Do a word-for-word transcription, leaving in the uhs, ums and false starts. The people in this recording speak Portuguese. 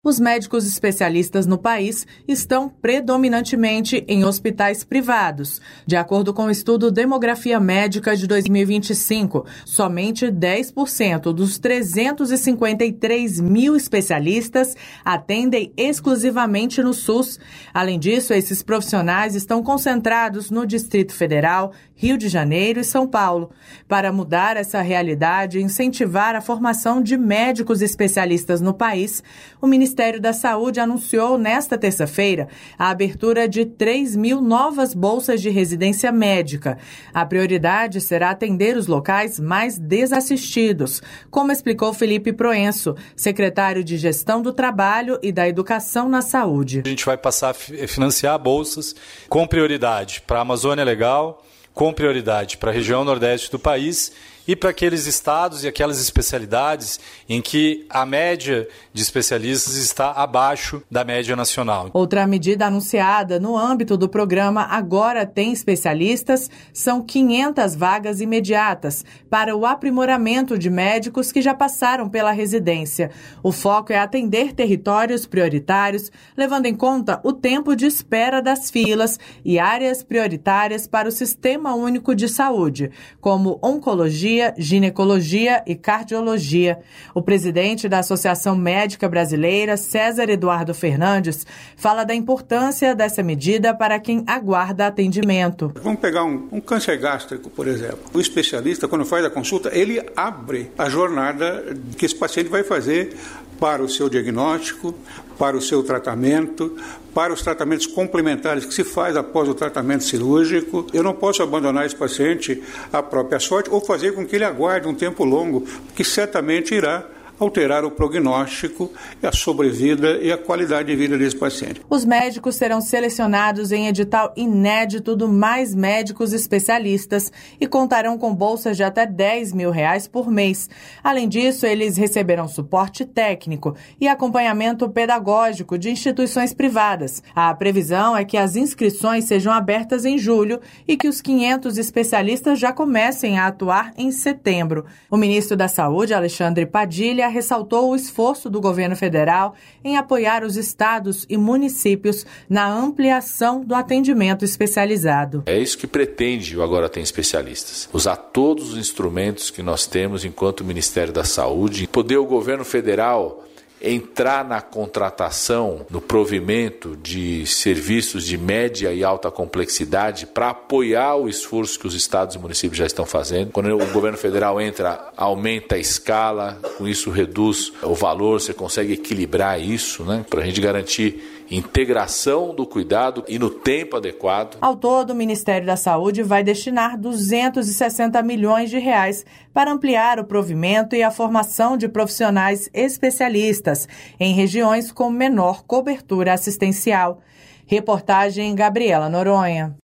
Os médicos especialistas no país estão predominantemente em hospitais privados. De acordo com o estudo Demografia Médica de dois mil e vinte e cinco, somente dez por cento dos trezentos e cinquenta e três mil especialistas atendem exclusivamente no SUS. Além disso, esses profissionais estão concentrados no Distrito Federal, Rio de Janeiro e São Paulo. Para mudar essa realidade e incentivar a formação de médicos especialistas no país, o Ministério O Ministério da Saúde anunciou nesta terça-feira a abertura de três mil novas bolsas de residência médica. A prioridade será atender os locais mais desassistidos, como explicou Felipe Proenço, secretário de Gestão do Trabalho e da Educação na Saúde. A gente vai passar a financiar bolsas com prioridade para a Amazônia Legal, com prioridade para a região nordeste do país e para aqueles estados e aquelas especialidades em que a média de especialistas está abaixo da média nacional. Outra medida anunciada no âmbito do programa Agora Tem Especialistas são quinhentas vagas imediatas para o aprimoramento de médicos que já passaram pela residência. O foco é atender territórios prioritários, levando em conta o tempo de espera das filas e áreas prioritárias para o Sistema Único de Saúde, como oncologia, ginecologia e cardiologia. O presidente da Associação Médica Brasileira, César Eduardo Fernandes, fala da importância dessa medida para quem aguarda atendimento. Vamos pegar um, um câncer gástrico, por exemplo. O especialista, quando faz a consulta, ele abre a jornada que esse paciente vai fazer para o seu diagnóstico, para o seu tratamento, para os tratamentos complementares que se faz após o tratamento cirúrgico. Eu não posso abandonar esse paciente à própria sorte ou fazer com que ele aguarde um tempo longo, que certamente irá alterar o prognóstico, a sobrevida e a qualidade de vida desse paciente. Os médicos serão selecionados em edital inédito do Mais Médicos Especialistas e contarão com bolsas de até dez mil reais por mês. Além disso, eles receberão suporte técnico e acompanhamento pedagógico de instituições privadas. A previsão é que as inscrições sejam abertas em julho e que os quinhentos especialistas já comecem a atuar em setembro. O ministro da Saúde, Alexandre Padilha, ressaltou o esforço do governo federal em apoiar os estados e municípios na ampliação do atendimento especializado. É isso que pretende o Agora Tem Especialistas. Usar todos os instrumentos que nós temos enquanto Ministério da Saúde, poder o governo federal entrar na contratação, no provimento de serviços de média e alta complexidade para apoiar o esforço que os estados e municípios já estão fazendo. Quando o governo federal entra, aumenta a escala, com isso reduz o valor, você consegue equilibrar isso, né, para a gente garantir integração do cuidado e no tempo adequado. Ao todo, o Ministério da Saúde vai destinar duzentos e sessenta milhões de reais para ampliar o provimento e a formação de profissionais especialistas em regiões com menor cobertura assistencial. Reportagem Gabriela Noronha.